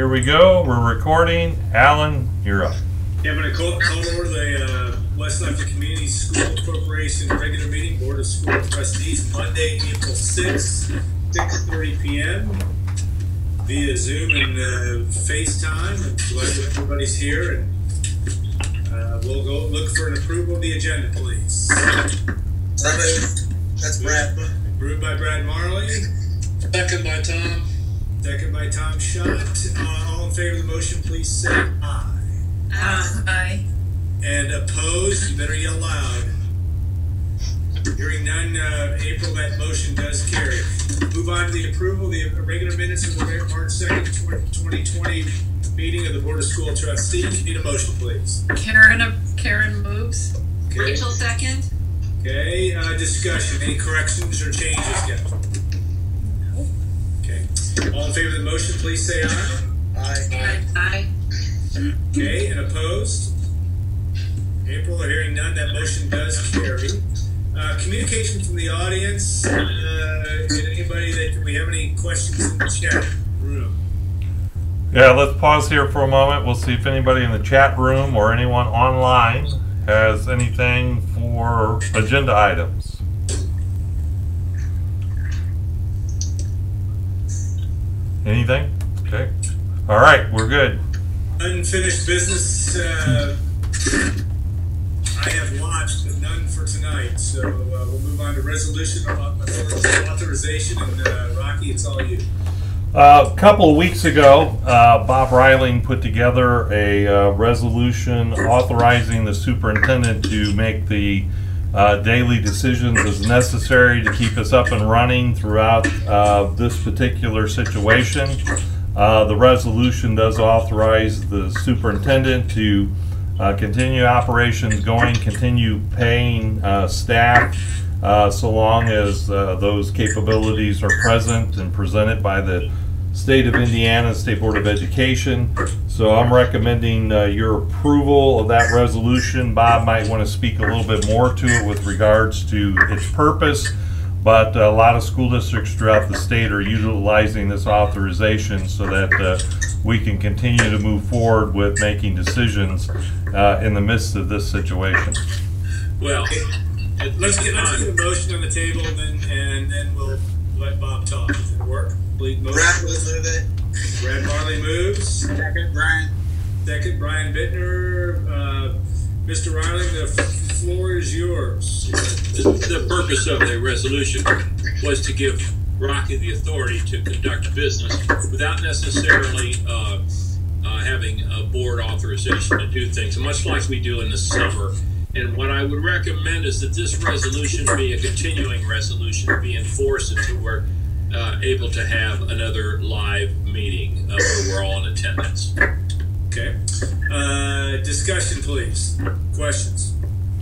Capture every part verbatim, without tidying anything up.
here we go. We're recording. Alan, you're up. Yeah, I'm going to call, call over the uh, West Lafayette Community School Corporation regular meeting, Board of School Trustees, Monday, April sixth, six thirty p m via Zoom and uh, FaceTime. I'm glad that everybody's here, and uh, we'll go look for an approval of the agenda, please. That's Brad. Approved by Brad Marley. Second by Tom. Second by Tom Schott. Uh, all in favor of the motion, please say aye. Uh, aye. And opposed, you better yell loud. Hearing none, uh, April, that motion does carry. Move on to the approval of the regular minutes of the March second, twenty twenty meeting of the Board of School Trustees. Need a motion, please. Karen, Karen moves. Okay. Rachel second. Okay, uh, discussion. Any corrections or changes, Kevin? No. Okay. All in favor of the motion, please say aye. Aye. Aye. Aye. Okay, and opposed? April, hearing none, that motion does carry. Uh, communication from the audience. Uh, did anybody that, do we have any questions in the chat room? Yeah, let's pause here for a moment. We'll see if anybody in the chat room or anyone online has anything for agenda items. Anything? Okay. All right, we're good. Unfinished business. Uh, I have watched, but none for tonight. So uh, we'll move on to resolution authorization. And uh, Rocky, it's all you. Uh, a couple of weeks ago, uh, Bob Reiling put together a uh, resolution authorizing the superintendent to make the uh, daily decisions as necessary to keep us up and running throughout uh, this particular situation. Uh, the resolution does authorize the superintendent to uh, continue operations going, continue paying uh, staff uh, so long as uh, those capabilities are present and presented by the State of Indiana, State Board of Education. So I'm recommending uh, your approval of that resolution. Bob might want to speak a little bit more to it with regards to its purpose, but a lot of school districts throughout the state are utilizing this authorization so that uh, we can continue to move forward with making decisions uh, in the midst of this situation. Well, let's get let's get a motion on the table, and then and then we'll let Bob talk. Does it work? Motion. Brad will move it. Brad Marley moves. Second, Brian. Second, Brian Bittner. Uh, Mister Riley, the floor is yours. The, the purpose of the resolution was to give Rocky the authority to conduct business without necessarily uh, uh, having a board authorization to do things, much like we do in the summer. And what I would recommend is that this resolution be a continuing resolution, be enforced until we're uh, able to have another live meeting uh, where we're all in attendance. Okay. Uh, discussion, please. Questions?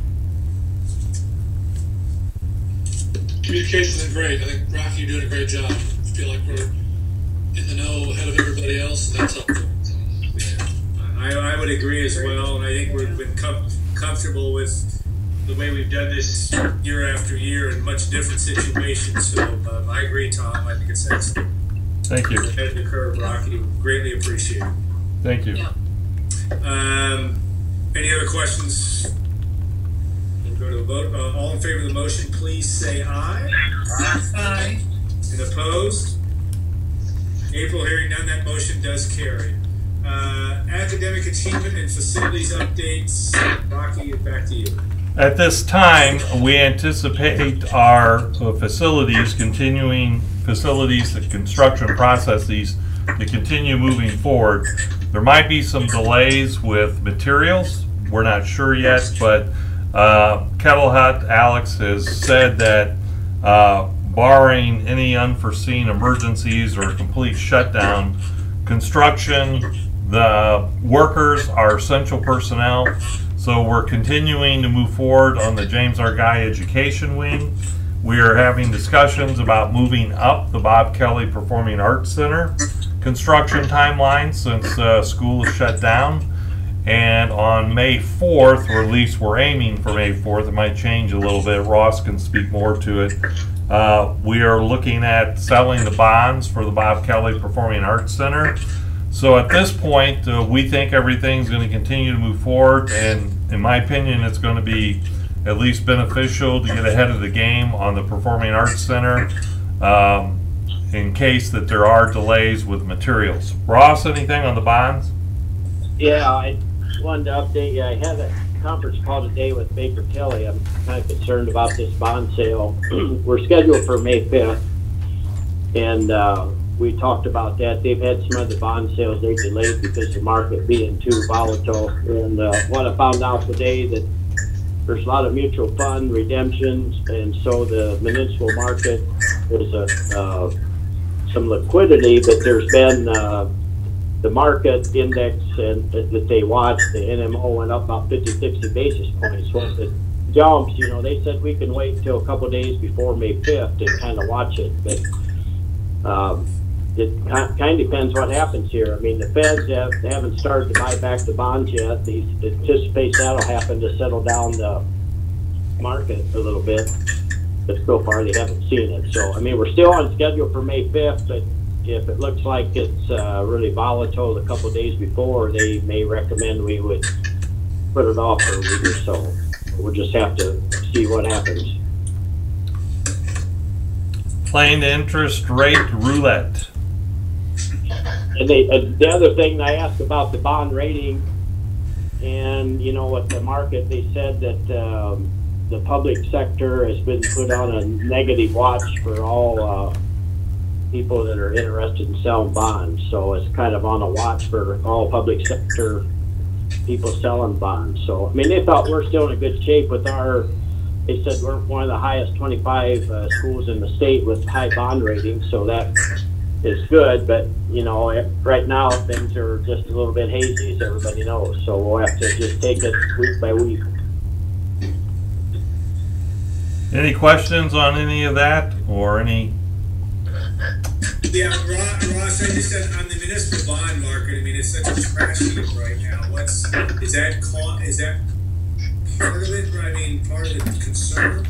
Communication's been great. I think, Rocky, you're doing a great job. I feel like we're in the know ahead of everybody else, and that's helpful. So, yeah. I, I would agree as well, and I think we've been com comfortable with the way we've done this year after year in much different situations. So um, I agree, Tom. I think it's excellent. Thank you. Ahead of the curve, Rocky. Greatly appreciate it. Thank you. Yeah. Um, any other questions? We'll go to the vote. Uh, all in favor of the motion, please say aye. Aye. Aye. And opposed? April, hearing none, that motion does carry. Uh, academic achievement and facilities updates. Rocky, back to you. At this time, we anticipate our uh, facilities, continuing facilities, the construction processes to continue moving forward. There might be some delays with materials. We're not sure yet, but uh, Kettle Hut, Alex has said that uh, barring any unforeseen emergencies or complete shutdown, construction, the workers are essential personnel. So we're continuing to move forward on the James R. Guy Education Wing. We are having discussions about moving up the Bob Kelly Performing Arts Center construction timeline since uh, school is shut down. And on May fourth, or at least we're aiming for May fourth, it might change a little bit, Ross can speak more to it. Uh, we are looking at selling the bonds for the Bob Kelly Performing Arts Center. So at this point, uh, we think everything's going to continue to move forward, and in my opinion, it's going to be at least beneficial to get ahead of the game on the Performing Arts Center, um, in case that there are delays with materials. Ross, anything on the bonds? Yeah, I just wanted to update you. I had a conference call today with Baker Tilly. I'm kind of concerned about this bond sale. We're scheduled for May fifth, and uh, we talked about that. They've had some other bond sales they delayed because of the market being too volatile. And uh, what I found out today that there's a lot of mutual fund redemptions, and so the municipal market, there's a, uh, some liquidity, but there's been uh, the market index and that they watched, the N M O went up about fifty, sixty basis points. So if it jumps, you know, they said we can wait until a couple of days before May fifth to kind of watch it. But um, it kind of depends what happens here. I mean, the Feds have, they haven't started to buy back the bonds yet. They anticipate that'll happen to settle down the market a little bit. But so far, they haven't seen it. So, I mean, we're still on schedule for May fifth, but if it looks like it's uh, really volatile a couple of days before, they may recommend we would put it off for a week or so. We'll just have to see what happens. Plain interest rate roulette. And they, uh, the other thing I asked about the bond rating, and you know what the market, they said that um, the public sector has been put on a negative watch for all uh, people that are interested in selling bonds. So it's kind of on a watch for all public sector people selling bonds. So, I mean, they thought we're still in a good shape with our, they said we're one of the highest twenty-five uh, schools in the state with high bond ratings. So that is good. But, you know, right now things are just a little bit hazy, as everybody knows. So we'll have to just take it week by week. Any questions on any of that, or any? Yeah, Ross, I just said on the municipal bond market, I mean, it's such a trash heap right now. What's, is that, con- is that part of it? I mean, part of the concern?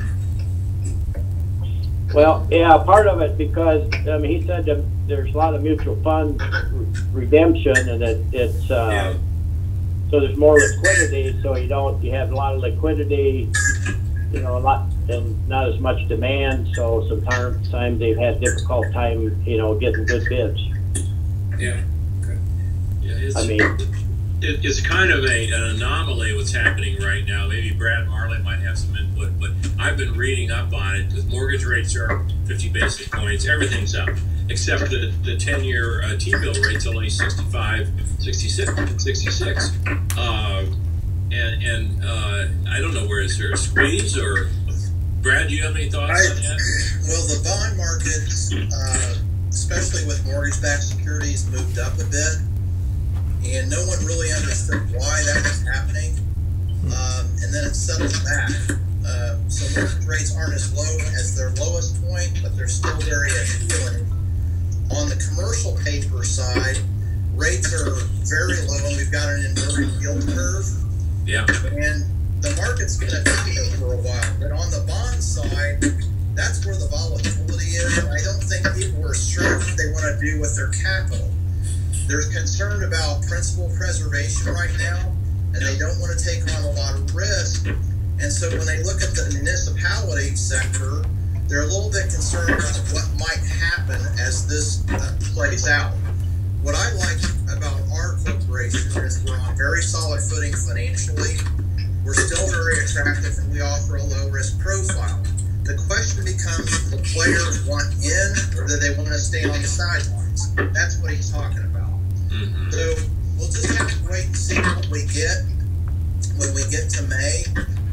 Well, yeah, part of it because, I mean, he said that there's a lot of mutual fund redemption, and it, it's, uh, Yeah. so there's more liquidity, so you don't, you have a lot of liquidity, you know, a lot, and not as much demand, so sometimes they've had difficult time, you know, getting good bids. Yeah. Okay. Yeah, it's, I mean, it, it's kind of a, an anomaly what's happening right now. Maybe Brad Marley might have some input, but I've been reading up on it because mortgage rates are up fifty basis points. Everything's up, except the the ten-year uh, T-bill rate's only sixty-five, sixty-six, sixty-six. Uh, and and uh, I don't know, where is there a squeeze, or Brad, do you have any thoughts I, on that? well, the bond market, uh, especially with mortgage-backed securities, moved up a bit, and no one really understood why that was happening. Um, and then it settled back. Uh, so mortgage rates aren't as low as their lowest point, but they're still very appealing. On the commercial paper side, rates are very low, and we've got an inverted yield curve. Yeah. And the market's going to be there for a while. But on the bond side, that's where the volatility is. And I don't think people are sure what they want to do with their capital. They're concerned about principal preservation right now, and they don't want to take on a lot of risk. And so when they look at the municipality sector, they're a little bit concerned about what might happen as this uh, plays out. What I like about our corporation is we're on very solid footing financially. We're still very attractive, and we offer a low-risk profile. The question becomes, do the players want in, or do they want to stay on the sidelines? That's what he's talking about. Mm-hmm. So we'll just have to wait and see what we get when we get to May.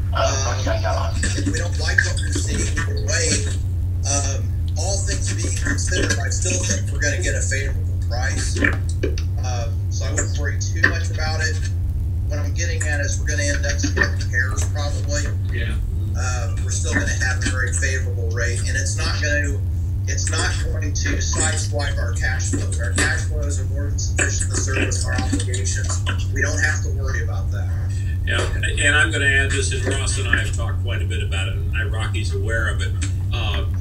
Um, if we don't like what we see, we can wait. Um, all things being considered, I still think we're going to get a favorable price. Um, so I wouldn't worry too much about it. What I'm getting at is we're going to end up splitting hairs probably. Yeah. Uh, we're still going to have a very favorable rate, and it's not going to it's not going to sideswipe our cash flows. Our cash flows are more than sufficient to service our obligations. We don't have to worry about that. Yeah, and I'm going to add this, and Ross and I have talked quite a bit about it, and I, Rocky's aware of it. Uh, you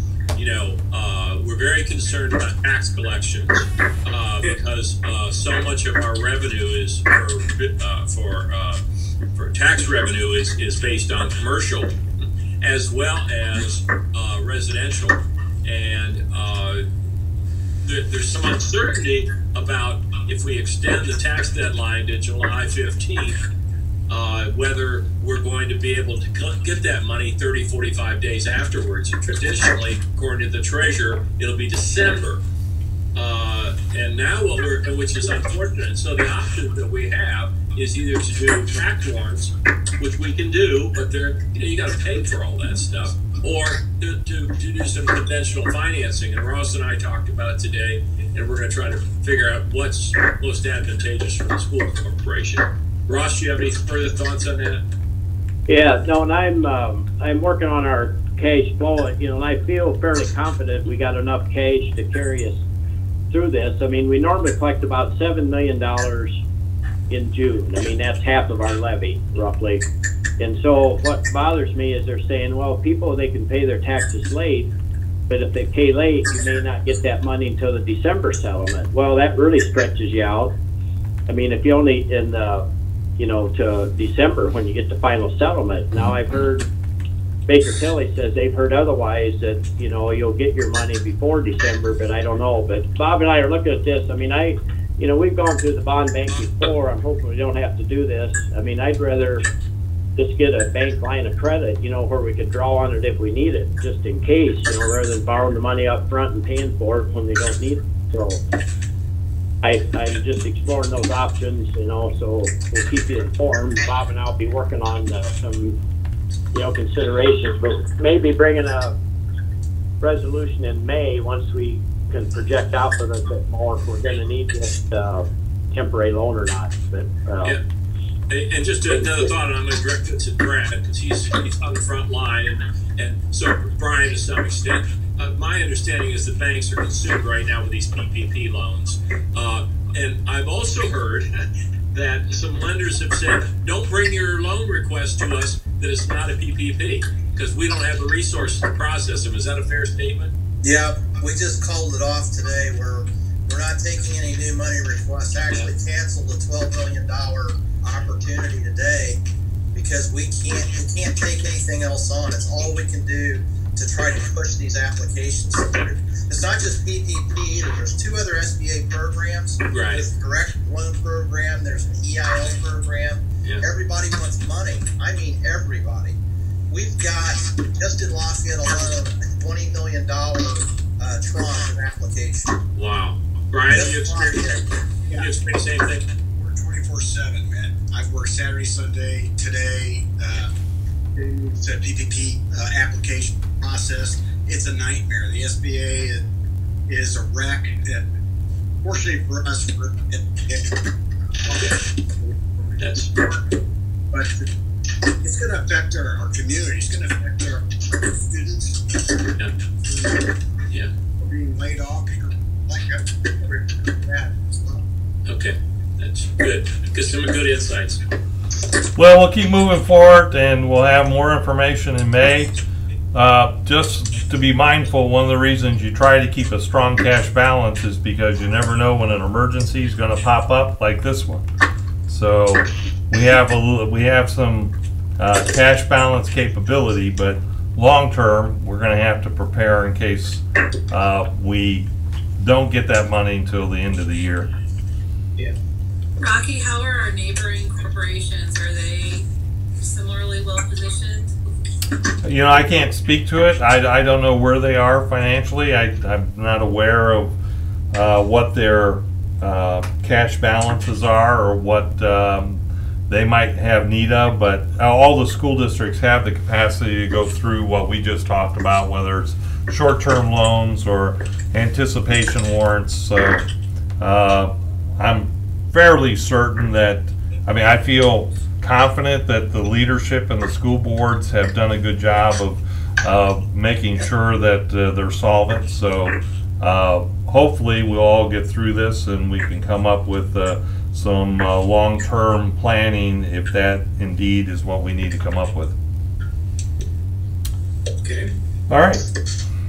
you know, uh, we're very concerned about tax collections uh, because uh, so much of our revenue is for uh, for uh, for tax revenue is, is based on commercial as well as uh, residential, and uh, there, there's some uncertainty about if we extend the tax deadline to July fifteenth. Uh, whether we're going to be able to get that money thirty, forty-five days afterwards. And traditionally, according to the treasurer, it'll be December. Uh, and now what we're, which is unfortunate. So the option that we have is either to do tax warrants, which we can do, but they're, you know, you got to pay for all that stuff, or to, to, to do some conventional financing. And Ross and I talked about it today, and we're going to try to figure out what's most advantageous for the school corporation. Ross, do you have any further thoughts on that? Yeah, no, and I'm um, I'm working on our cash flow, you know, and I feel fairly confident we got enough cash to carry us through this. I mean, we normally collect about seven million dollars in June. I mean, that's half of our levy, roughly. And so what bothers me is they're saying, well, people, they can pay their taxes late, but if they pay late, you may not get that money until the December settlement. Well, that really stretches you out. I mean, if you only in the you know, to December when you get the final settlement. Now I've heard Baker Tilly says they've heard otherwise, that, you know, you'll get your money before December, but I don't know. But Bob and I are looking at this. I mean, I, you know, we've gone through the bond bank before. I'm hoping we don't have to do this. I mean, I'd rather just get a bank line of credit, you know, where we could draw on it if we need it, just in case, you know, rather than borrowing the money up front and paying for it when we don't need it. So I, I'm just exploring those options, you know, so we'll keep you informed. Bob and I'll be working on uh, some, you know, considerations, but maybe bringing a resolution in May once we can project out a little bit more if we're going to need this uh, temporary loan or not. But uh, yeah. And, and just another thought, and I'm going to direct it to Brad because he's, he's on the front line, and, and so Brian to some extent. Uh, my understanding is the banks are consumed right now with these P P P loans. Uh, and I've also heard that some lenders have said, don't bring your loan request to us that it's not a P P P because we don't have the resources to process them. Is that a fair statement? Yeah, we just called it off today. We're, we're not taking any new money requests. Actually canceled the twelve million dollars opportunity today because we can't, we can't take anything else on. It's all we can do to try to push these applications through. It's not just P P P either. There's two other S B A programs. Right. There's a direct loan program. There's an E I L program. Yeah. Everybody wants money. I mean, everybody. We've got, just in Lafayette alone, a twenty million dollars uh, tranche of application. Wow. Brian, Just you experience, yeah. you experience the same thing? We're twenty-four seven, man. I've worked Saturday, Sunday, today. Uh, it's a P P P uh, application process. It's a nightmare. The S B A is a wreck. And fortunately for us, we're, it, it, That's but it's going to affect our, our community. It's going to affect our, our students. yeah. yeah. We're being laid off. Like that. Okay. That's good. Get some good insights. Well, we'll keep moving forward, and we'll have more information in May. Uh, just to be mindful, one of the reasons you try to keep a strong cash balance is because you never know when an emergency is going to pop up like this one. So we have a little, we have some uh, cash balance capability, but long term, we're going to have to prepare in case uh, we don't get that money until the end of the year. Yeah. Rocky, how are our neighboring corporations? Are they similarly well positioned? You know, I can't speak to it. I, I don't know where they are financially. I, I'm not aware of uh, what their uh, cash balances are or what um, they might have need of, but all the school districts have the capacity to go through what we just talked about, whether it's short-term loans or anticipation warrants. So uh, I'm fairly certain that, I mean, I feel confident that the leadership and the school boards have done a good job of uh, making sure that uh, they're solvent. So uh, hopefully we'll all get through this and we can come up with uh, some uh, long-term planning if that indeed is what we need to come up with. Okay. All right.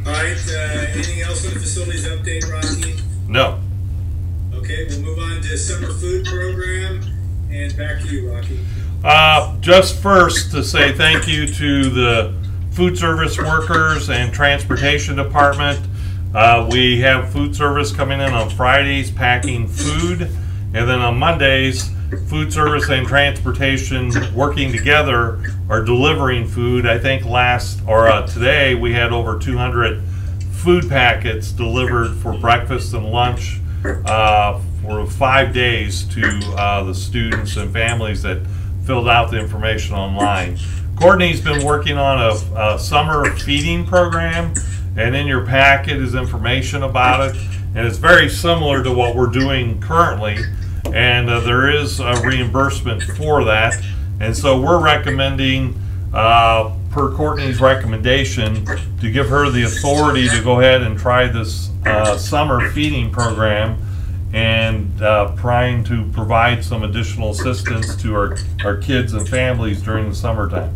All right, uh, anything else on the facilities update, Rocky? No. Okay, we'll move on to summer food program, and back to you, Rocky. Uh, just first to say thank you to the food service workers and transportation department. Uh, we have food service coming in on Fridays packing food, and then on Mondays, food service and transportation working together are delivering food. I think last or uh, today we had over two hundred food packets delivered for breakfast and lunch uh, for five days to uh, the students and families that filled out the information online. Courtney's been working on a, a summer feeding program, and in your packet is information about it, and it's very similar to what we're doing currently, and uh, there is a reimbursement for that. And so we're recommending, uh, per Courtney's recommendation, to give her the authority to go ahead and try this uh, summer feeding program, and uh, trying to provide some additional assistance to our, our kids and families during the summertime.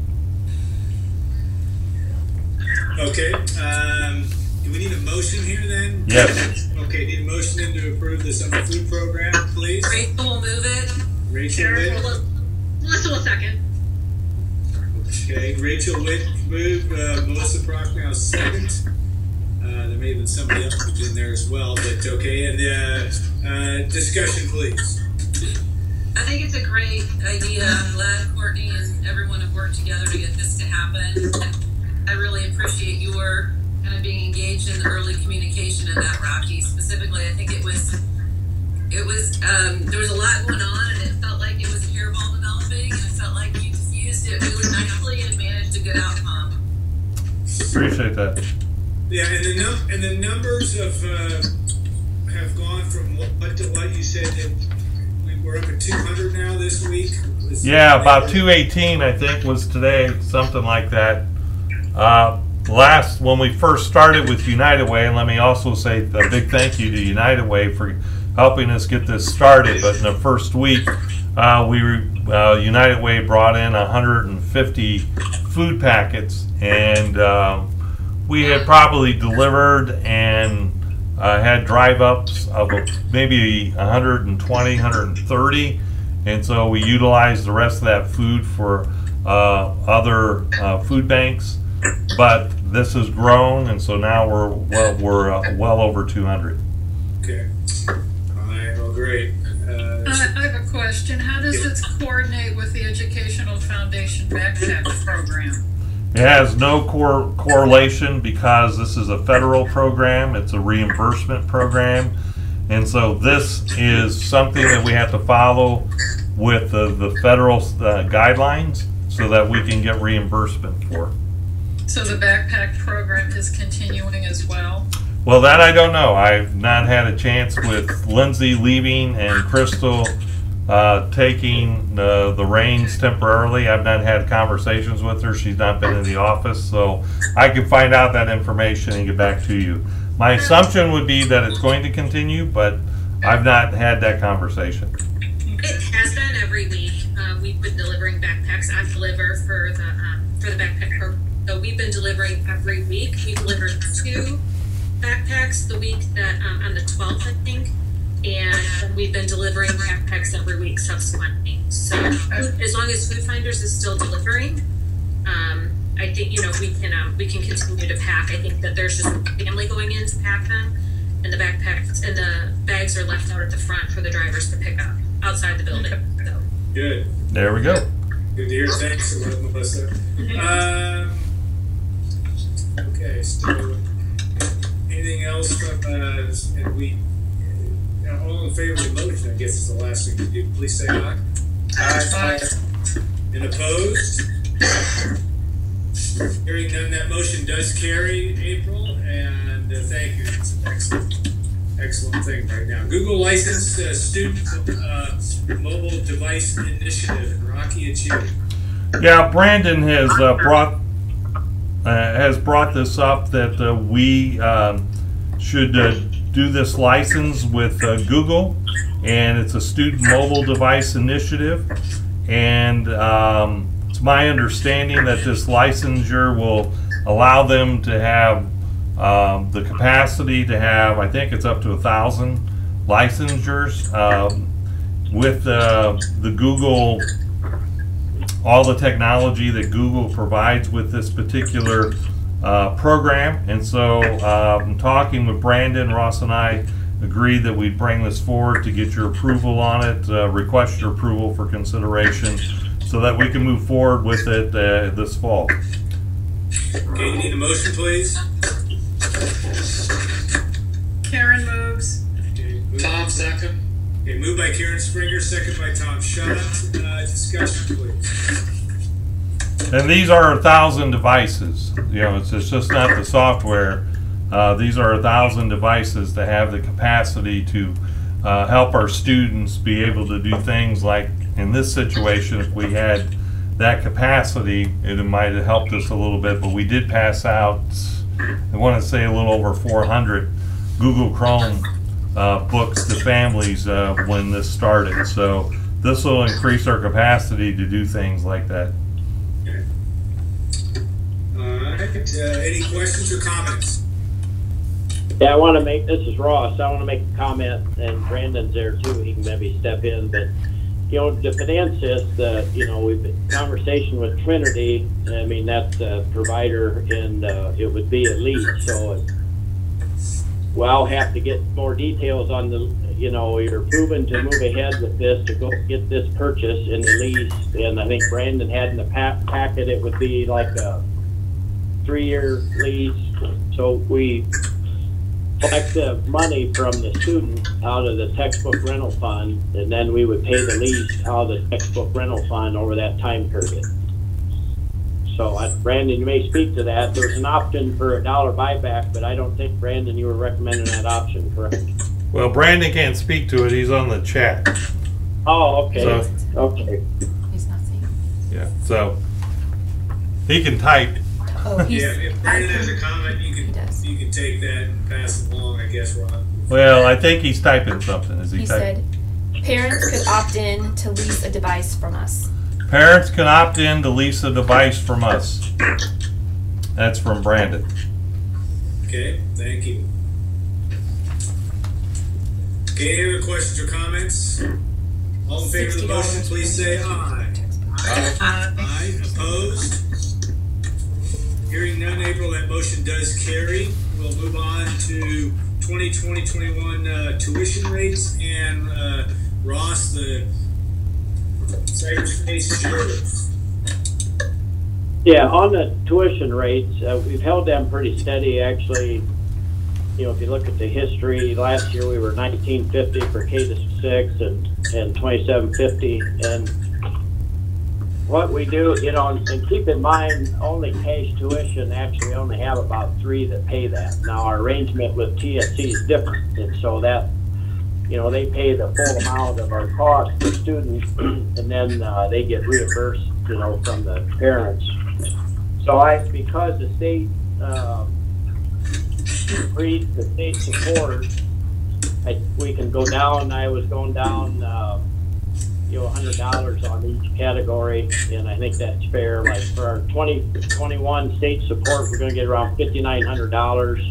Okay, um, do we need a motion here then? Yes. Okay, need a motion then to approve the summer food program, please? Rachel will move it. Rachel Karen, Witt. hold on. Melissa will second. Okay, Rachel Witt moved, uh, Melissa Prochnow second. Uh, there may have been somebody else who's in there as well, but okay, and uh, uh, discussion, please. I think it's a great idea. I'm glad Courtney and everyone have worked together to get this to happen. I really appreciate your kind of being engaged in the early communication in that, Rocky. Specifically, I think it was, it was, um, there was a lot going on, and it felt like it was a hairball developing, and it felt like you used it really nicely and managed a good outcome. Appreciate that. Yeah, and the num- and the numbers of uh, have gone from what to what you said that we were up at two hundred now this week. Was Yeah, about two eighteen I think was today, something like that. Uh, last, when we first started with United Way, and let me also say a big thank you to United Way for helping us get this started, but in the first week, uh, we uh, United Way brought in one hundred fifty food packets, and um, we had probably delivered and uh, had drive-ups of maybe one hundred twenty, one hundred thirty, and so we utilized the rest of that food for uh, other uh, food banks. But this has grown, and so now we're well, we're uh, well over two hundred. Okay. All right. Well, great. Uh, I I have a question. How does this coordinate with the Educational Foundation Backpack Program? It has no cor- correlation because this is a federal program. It's a reimbursement program, and so this is something that we have to follow with the, the federal uh, guidelines so that we can get reimbursement for. So the backpack program is continuing as well? Well, that I don't know. I've not had a chance with Lindsay leaving and Crystal uh, taking the, the reins temporarily. I've not had conversations with her. She's not been in the office, so I can find out that information and get back to you. My assumption would be that it's going to continue, but I've not had that conversation. It has been every week. Uh, we've been delivering backpacks. I deliver for the um, for the backpack program. So we've been delivering every week. We delivered two backpacks the week that um, on the twelfth, I think, and we've been delivering backpacks every week subsequently. So as long as Food Finders is still delivering, um, I think you know we can um, we can continue to pack. I think that there's just a family going in to pack them, and the backpacks and the bags are left out at the front for the drivers to pick up outside the building. So. Good. There we go. Good to hear. Thanks, Melissa. Um, okay, so anything else from, uh, and we, uh, all in favor of the motion, I guess is the last thing to do. Please say aye. Aye. And opposed? Hearing none, that motion does carry, April, and uh, thank you. It's an excellent, excellent thing right now. Google licensed uh, student uh, mobile device initiative. Rocky, it's you. Yeah, Brandon has uh, brought uh, has brought this up that uh, we um, should uh, do this license with uh, Google, and it's a student mobile device initiative, and um, it's my understanding that this licensure will allow them to have um, the capacity to have, I think it's up to a thousand licensures. Um, with uh, the Google, all the technology that Google provides with this particular uh, program. And so um, talking with Brandon, Ross and I agreed that we'd bring this forward to get your approval on it, uh, request your approval for consideration so that we can move forward with it uh, this fall. Okay, you need a motion, please? Karen moves. Okay, move- Tom, second. Okay, moved by Karen Springer, second by Tom Schott. Uh, discussion, please. And these are a thousand devices. You know, it's, it's just not the software. Uh, these are a thousand devices to have the capacity to uh, help our students be able to do things like in this situation. If we had that capacity, it might have helped us a little bit. But we did pass out, I want to say, a little over four hundred Google Chrome uh, books to families uh, when this started. So this will increase our capacity to do things like that. Okay. All right. Uh, any questions or comments? Yeah, I want to make, this is Ross, I want to make a comment, and Brandon's there too, he can maybe step in, but, you know, the Finansys, uh, you know, we've been conversation with Trinity, I mean, that's a provider, and uh, it would be a lease, so it, well, I'll have to get more details on the, you know, you're proven to move ahead with this, to go get this purchase in the lease, and I think Brandon had in the pa- packet, it would be like a three-year lease, so we collect the money from the student out of the textbook rental fund, and then we would pay the lease out of the textbook rental fund over that time period. So, uh, Brandon, you may speak to that. There's an option for a dollar buyback, but I don't think, Brandon, you were recommending that option, correct? Well, Brandon can't speak to it. He's on the chat. Oh, okay. So, okay. He's not saying. yeah, so he can type. Oh, he's. Yeah, if Brandon has a comment, you He can does. you can take that and pass it along, I guess, Ron. Well, I think he's typing something. Is he, He typing? said parents could opt in to lease a device from us. Parents can opt in to lease a device from us. That's from Brandon. Okay, thank you. Okay, any other questions or comments? All in favor of the motion, please say aye. Uh, Aye. Opposed? Hearing none, April, that motion does carry. We'll move on to twenty twenty twenty-one uh, tuition rates, and uh, Ross, the cyberspace yours. Yeah, on the tuition rates, uh, we've held them pretty steady, actually. You know, if you look at the history, last year we were nineteen fifty for K to six and, and twenty-seven fifty. And what we do, you know, and keep in mind, only cash tuition, actually only have about three that pay that. Now, our arrangement with T S C is different, and so that, you know, they pay the full amount of our cost per student, and then uh, they get reimbursed, you know, from the parents. So I, because the state uh, increased the state support, I, we can go down. I was going down, uh, you know, one hundred dollars on each category, and I think that's fair. Like for our twenty twenty-one state support, we're going to get around fifty-nine hundred dollars.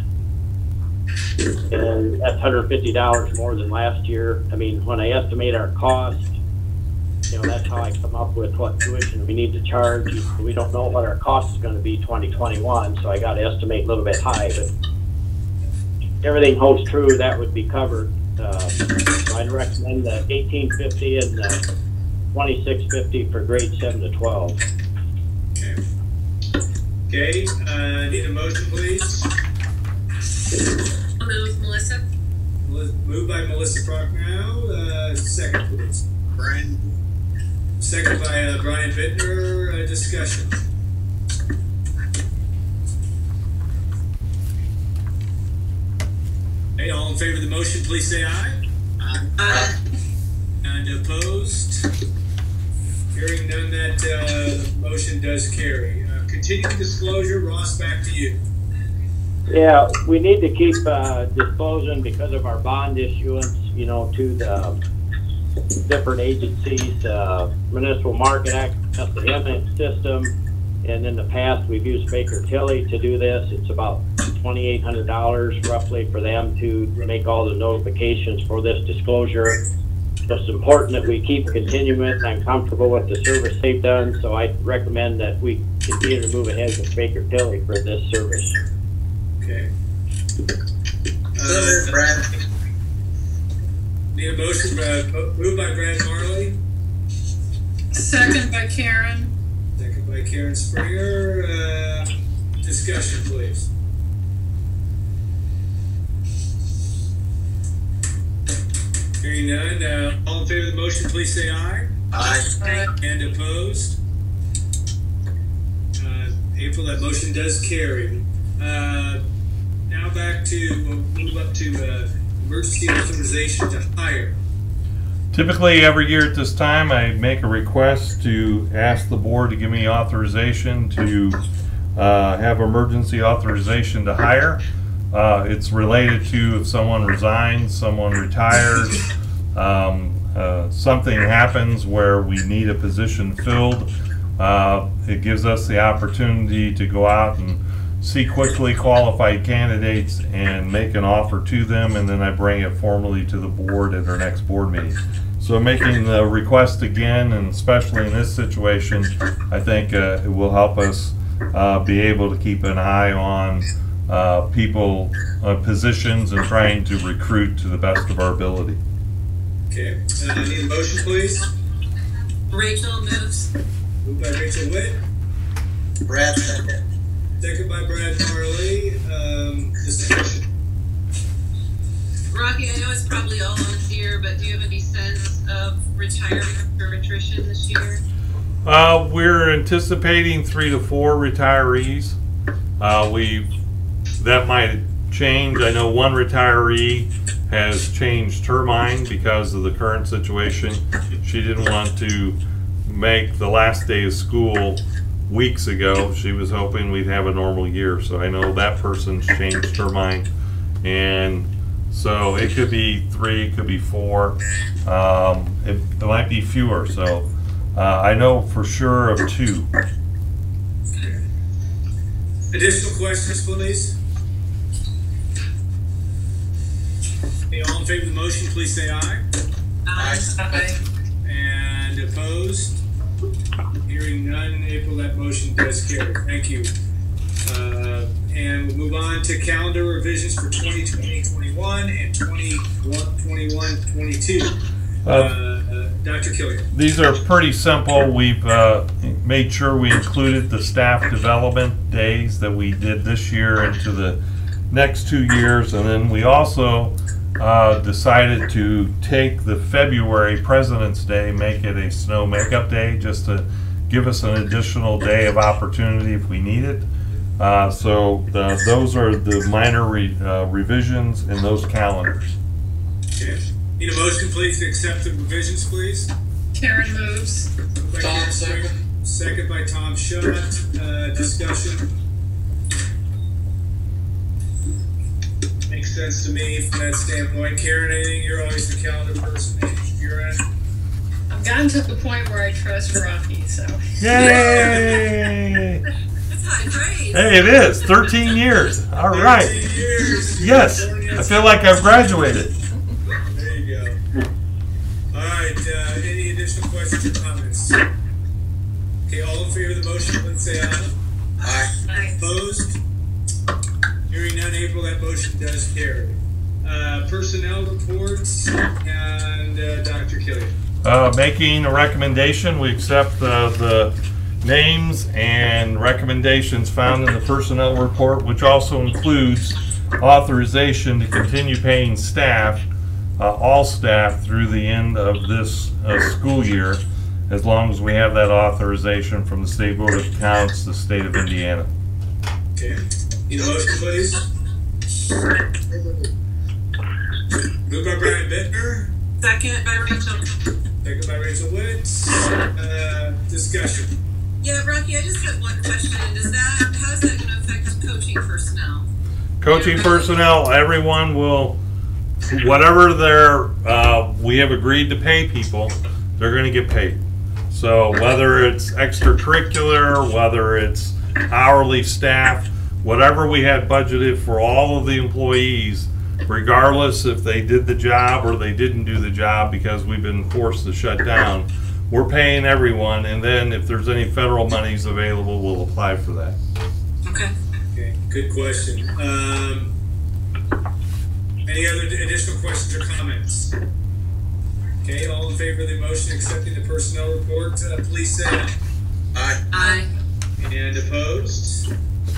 And that's one hundred fifty dollars more than last year. I mean, when I estimate our cost, you know, that's how I come up with what tuition we need to charge. We don't know what our cost is going to be twenty twenty-one, so I got to estimate a little bit high. But everything holds true, that would be covered. Uh, so I'd recommend the eighteen fifty and the twenty-six fifty for grade seven to twelve. Okay. Okay, uh, need a motion, please. I'll move, Melissa. Mel- Moved by Melissa Prochnow, uh, second, please. Brian, Second by uh, Brian Bittner, uh, discussion. Hey, all in favor of the motion, please say aye. Aye. And opposed? Hearing none, that uh, motion does carry. Uh, continuing disclosure, Ross, back to you. Yeah, we need to keep uh, disclosing because of our bond issuance, you know, to the different agencies, uh, Municipal Market Access, the M X system, and in the past, we've used Baker Tilly to do this. It's about twenty-eight hundred dollars roughly for them to make all the notifications for this disclosure. So it's important that we keep continuing it, and I'm comfortable with the service they've done, so I recommend that we continue to move ahead with Baker Tilly for this service. Okay. Uh, Brad. Need a motion, Brad, moved by Brad Marley, Second by Karen. second by Karen Springer. Uh, discussion, please. Hearing none, uh, all in favor of the motion, please say aye. Aye. And opposed? Uh, April, that motion does carry. Uh, now back to, we'll move up to, uh, emergency authorization to hire. Typically, every year at this time, I make a request to ask the board to give me authorization to uh, have emergency authorization to hire. Uh, it's related to if someone resigns, someone retires, um, uh, something happens where we need a position filled. Uh, it gives us the opportunity to go out and see quickly qualified candidates and make an offer to them, and then I bring it formally to the board at our next board meeting. So making the request again, and especially in this situation, I think uh, it will help us uh, be able to keep an eye on uh, people, uh, positions, and trying to recruit to the best of our ability. Okay, uh, I need a motion, please. Rachel moves. Moved by Rachel Witt, Brad second. second by Brad Marley. Um, discussion. Rocky, I know it's probably all on here, but do you have any sense of retirement or attrition this year? Uh, we're anticipating three to four retirees. Uh, we that might change. I know one retiree has changed her mind because of the current situation. She didn't want to make the last day of school weeks ago. She was hoping we'd have a normal year. So I know that person's changed her mind, and so it could be three, it could be four. Um, it, it might be fewer. So uh, I know for sure of two. Additional questions, please? Okay, all in favor of the motion, please say aye. Aye. Aye. And opposed? Hearing none, April, that motion does carry. Thank you. Uh, and we'll move on to calendar revisions for twenty twenty, twenty-one and twenty-one, twenty-one, twenty-two. Uh, uh, Doctor Killian. These are pretty simple. We've uh, made sure we included the staff development days that we did this year into the next two years. And then we also uh, decided to take the February President's Day, make it a snow makeup day, just to give us an additional day of opportunity if we need it. Uh, so the, those are the minor re, uh, revisions in those calendars. Okay. Need a motion, please, to accept the revisions, please. Karen moves. Moved by Tom, Karen second. Springer, second by Tom Schott. Uh, discussion. Makes sense to me from that standpoint. Karen, anything? You're always the calendar person. Anything you're in? I've gotten to the point where I trust Rocky, so. Yay! That's high praise. Hey, it is thirteen years. All right. thirteen years. Yes, I feel like I've graduated. There you go. All right. Uh, any additional questions or comments? Okay. All in favor of the motion, please say aye. Aye. Opposed? Hearing none, April, that motion does carry. Uh, personnel reports and uh, Doctor Killian. Uh, making a recommendation, we accept uh, the names and recommendations found in the personnel report, which also includes authorization to continue paying staff, uh, all staff, through the end of this uh, school year, as long as we have that authorization from the State Board of Accounts, the state of Indiana. Okay. Need a motion, please? Moved by Brian Bittner, Second by Rachel. second by Rachel Witt. Uh, discussion. Yeah, Rocky, I just have one question. Does that, how's that going to affect coaching personnel? Coaching personnel, everyone will, whatever their, uh, we have agreed to pay people, they're going to get paid. So whether it's extracurricular, whether it's hourly staff, whatever we had budgeted for all of the employees, regardless if they did the job or they didn't do the job because we've been forced to shut down, we're paying everyone, and then if there's any federal monies available, we'll apply for that. Okay. Okay, good question. Um, any other additional questions or comments? Okay, all in favor of the motion accepting the personnel report, uh, please say aye. Aye. Aye. And opposed?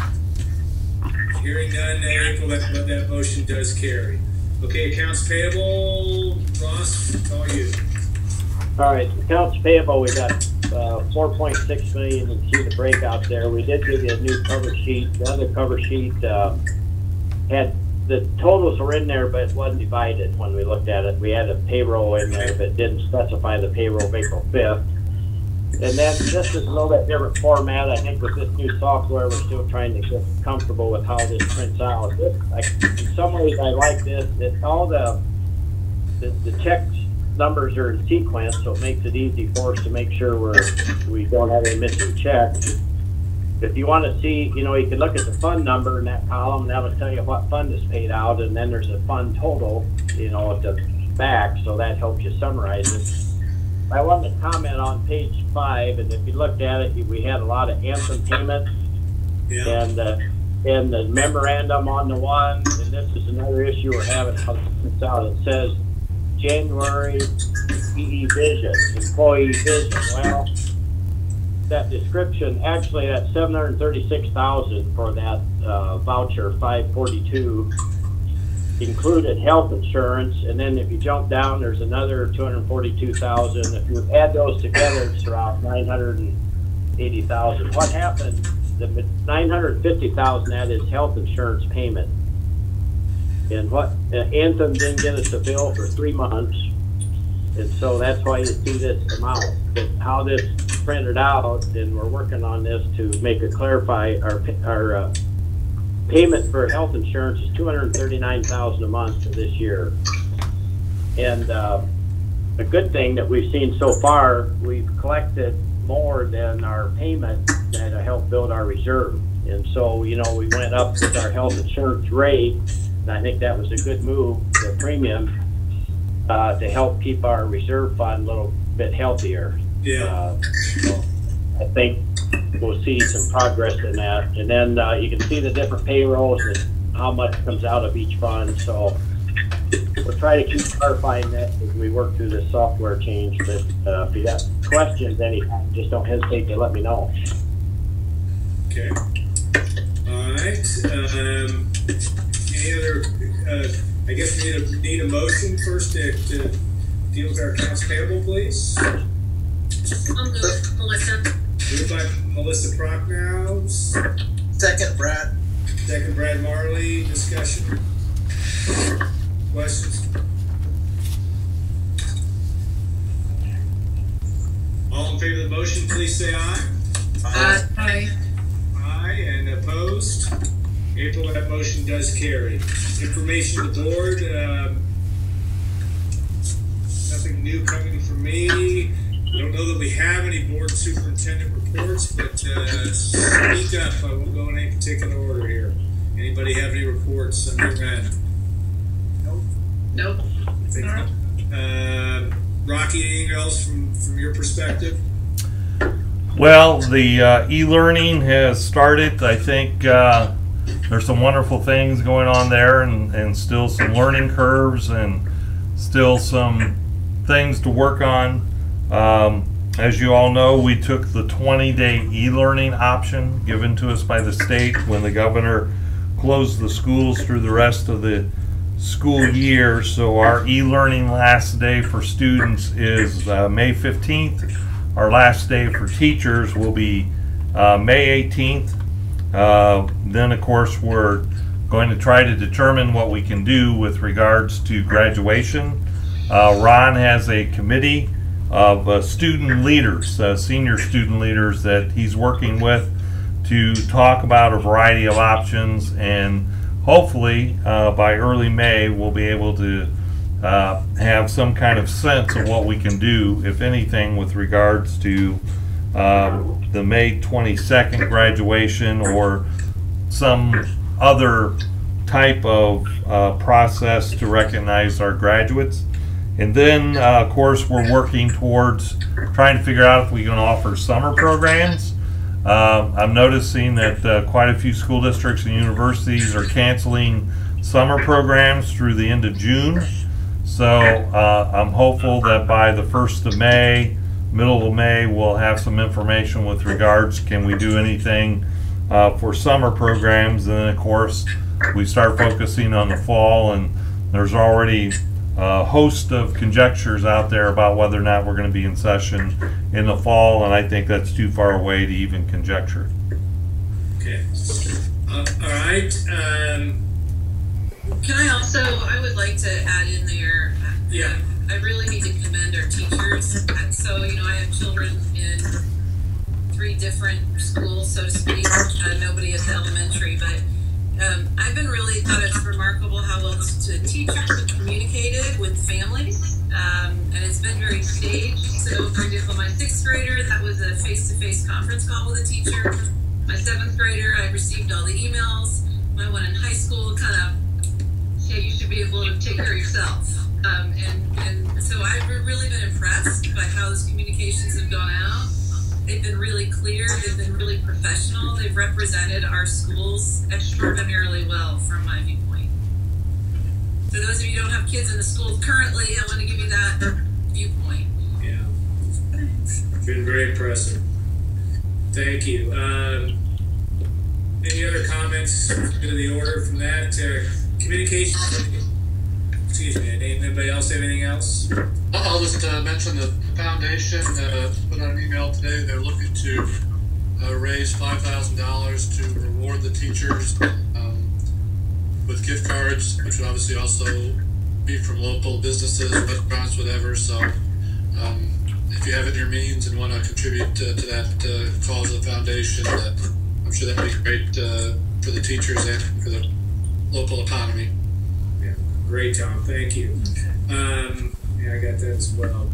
Hearing none, April, that, that motion does carry. Okay, accounts payable, Ross, it's all you. All right, accounts payable, we got uh, four point six million. You can see the breakout there. We did give you a new cover sheet. The other cover sheet uh, had the totals were in there, but it wasn't divided when we looked at it. We had a payroll in there, but didn't specify the payroll of April fifth. And then this is a little bit different format. I think with this new software, we're still trying to get comfortable with how this prints out. This, I, in some ways, I like this. It, all the, the the check numbers are in sequence, so it makes it easy for us to make sure we're we don't have any missing checks. If you want to see, you know, you can look at the fund number in that column, and that'll tell you what fund is paid out, and then there's a fund total, you know, at the back, so that helps you summarize it. I wanted to comment on page five, and if you looked at it, we had a lot of Anthem payments, Yeah. and uh, and the memorandum on the one, and this is another issue we're having. How it's out. It says January E E Vision, employee vision. Well, that description, actually, that's seven hundred thirty-six thousand for that uh, voucher, five forty-two. Included health insurance, and then if you jump down, there's another two hundred forty-two thousand. If you add those together, it's around nine hundred eighty thousand. What happened? The nine hundred fifty thousand, that is health insurance payment. And what uh, Anthem didn't get us a bill for three months, and so that's why you see this amount. But how this printed out, and we're working on this to make it clarify our our. Uh, payment for health insurance is two hundred thirty-nine thousand dollars a month for this year. And uh, a good thing that we've seen so far, we've collected more than our payment that helped build our reserve. And so, you know, we went up with our health insurance rate, and I think that was a good move, the premium, uh, to help keep our reserve fund a little bit healthier. Yeah. Uh, so I think we'll see some progress in that. And then uh, you can see the different payrolls and how much comes out of each fund. So we'll try to keep clarifying that as we work through this software change. But uh, if you got questions anytime, just don't hesitate to let me know. Okay. All right. Um, any other, uh, I guess we need a, need a motion first to, to deal with our accounts payable, please. I'll move, Melissa. Moved by Melissa Prochnow. Second, Brad. Second, Brad Marley. Discussion. Questions? All in favor of the motion, please say aye. Uh, Aye. Aye, and opposed? April, that motion does carry. Information to the board. Um, nothing new coming from me. I don't know that we have any board superintendent reports, but uh, speak up. I won't go in any particular order here. Anybody have any reports on your end? Nope. Nope. Think, uh, Rocky, anything else from, from your perspective? Well, the uh, e-learning has started. I think uh, there's some wonderful things going on there, and, and still some learning curves and still some things to work on. Um, as you all know, we took the twenty-day e-learning option given to us by the state when the governor closed the schools through the rest of the school year. So our e-learning last day for students is uh, May fifteenth. Our last day for teachers will be uh, May eighteenth. Uh, then, of course, we're going to try to determine what we can do with regards to graduation. Uh, Ron has a committee of uh, student leaders, uh, senior student leaders that he's working with to talk about a variety of options, and hopefully uh, by early May we'll be able to uh, have some kind of sense of what we can do, if anything, with regards to um, the May twenty-second graduation or some other type of uh, process to recognize our graduates. And then, uh, of course, we're working towards trying to figure out if we can offer summer programs. Uh, I'm noticing that uh, quite a few school districts and universities are canceling summer programs through the end of June. So uh, I'm hopeful that by the first of May, middle of May, we'll have some information with regards, can we do anything uh, for summer programs? And then, of course, we start focusing on the fall, and there's already a host of conjectures out there about whether or not we're going to be in session in the fall, and I think that's too far away to even conjecture. Okay. Uh, all right. Um, Can I also, I would like to add in there, uh, Yeah. I really need to commend our teachers. Uh, So, you know, I have children in three different schools, so to speak. Uh, nobody at the elementary, but um, I've been really thought it's remarkable how well the teachers have communicated with families, um, and it's been very staged. So, for example, my sixth grader, that was a face-to-face conference call with a teacher. My seventh grader, I received all the emails. My one in high school kind of, yeah, you should be able to take care of yourself. Um, and, and so I've really been impressed by how those communications have gone out. They've been really clear. They've been really professional. They've represented our schools extraordinarily well from my viewpoint. For those of you who don't have kids in the school currently, I want to give you that viewpoint. yeah. Been very impressive. Thank you. Um, any other comments to the order from that? Uh, communication. Excuse me. Anybody else have anything else? I'll just uh, mention the foundation uh, put out an email today. They're looking to uh, raise five thousand dollars to reward the teachers um, with gift cards, which would obviously also be from local businesses, restaurants, whatever. So um, if you have it in your means and want to contribute to, to that uh, cause of the foundation, uh, I'm sure that would be great uh, for the teachers and for the local economy. Yeah, great, Tom. Thank you. Um, yeah, I got that as well.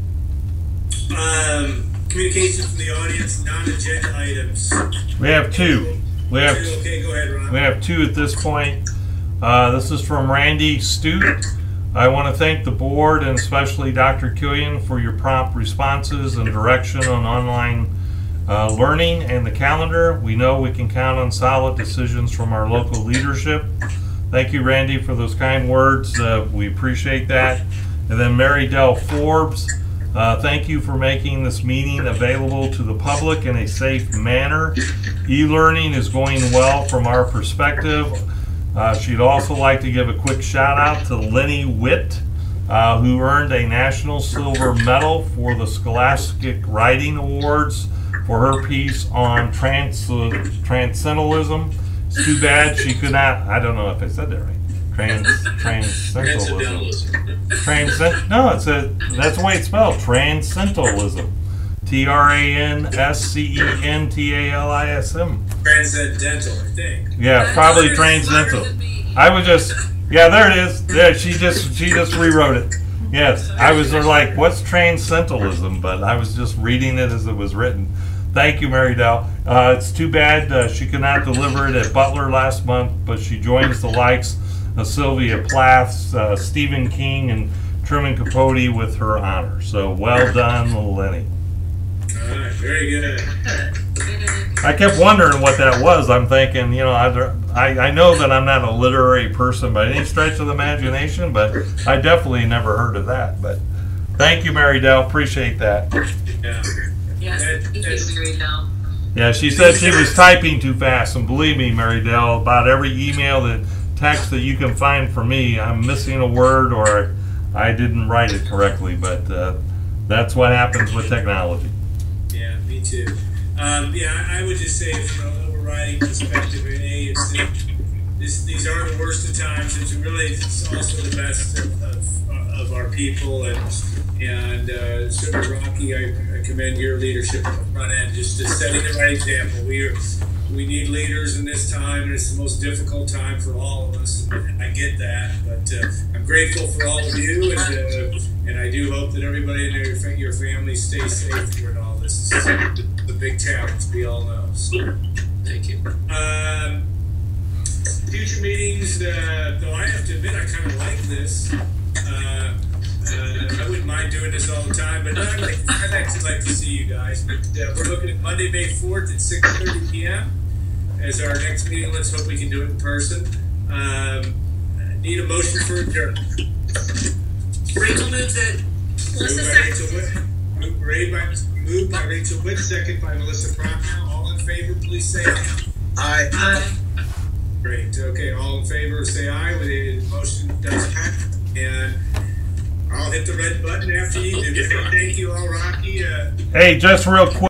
Um, communication from the audience, non-agenda items. We have two. We have Okay, go ahead, Ron. we have two at this point. Uh, this is from Randy Stute. I want to thank the board and especially Doctor Killian for your prompt responses and direction on online uh, learning and the calendar. We know we can count on solid decisions from our local leadership. Thank you, Randy, for those kind words. Uh, we appreciate that. And then Mary Dell Forbes, uh, thank you for making this meeting available to the public in a safe manner. E-learning is going well from our perspective. Uh, she'd also like to give a quick shout out to Lenny Witt, uh, who earned a National Silver Medal for the Scholastic Writing Awards for her piece on trans transcendentalism. It's too bad she could not, I don't know if I said that right. Trans, transcendentalism. Transcend, no, it's a, that's the way it's spelled, transcendentalism. T R A N S C E N T A L I S M. Transcendental, I think. Yeah, probably transcendental. I was just, yeah, there it is. Yeah, she just, she just rewrote it. Yes, I was like, what's transcendentalism? But I was just reading it as it was written. Thank you, Mary Dell. Uh, it's too bad uh, she could not deliver it at Butler last month, but she joins the likes of Sylvia Plath, uh, Stephen King, and Truman Capote with her honor. So well done, Lenny. All right, very good. I kept wondering what that was. I'm thinking, you know, I, I, I know that I'm not a literary person by any stretch of the imagination, but I definitely never heard of that. But thank you, Mary Dell. Appreciate that. Yeah. Yes, thank you, Mary Dell. Yeah, she said she was typing too fast, and believe me, Mary Dell, about every email that text that you can find from me, I'm missing a word or I didn't write it correctly. But uh, that's what happens with technology. Yeah, me too. Um, yeah, I would just say from an overriding perspective, A, it's the, this, these are the worst of times. It's really it's also the best of, of, of our people, and and uh, certainly Rocky, I, I commend your leadership on the front end, just to setting the right example. We are we need leaders in this time, and it's the most difficult time for all of us. And I get that, but uh, I'm grateful for all of you, and uh, and I do hope that everybody in your, fa- your family stays safe during all this. This is the big challenge, we all know. So, Thank you. um, future meetings, uh, though I have to admit I kind of like this. Uh, uh, I wouldn't mind doing this all the time, but I'd, like, I'd actually like to see you guys. But uh, we're looking at Monday, May fourth at six thirty p.m. as our next meeting. Let's hope we can do it in person. Um, need a motion for adjournment. Rachel moves it. Moved by Rachel Witt. Moved by, moved by Rachel Witt, second by Melissa Prochnow. All in favor, please say aye. Aye. Aye. Great. Okay, all in favor, say aye. The motion does pass. And I'll hit the red button after you do. Thank you all, Rocky. Uh, Hey, just real quick.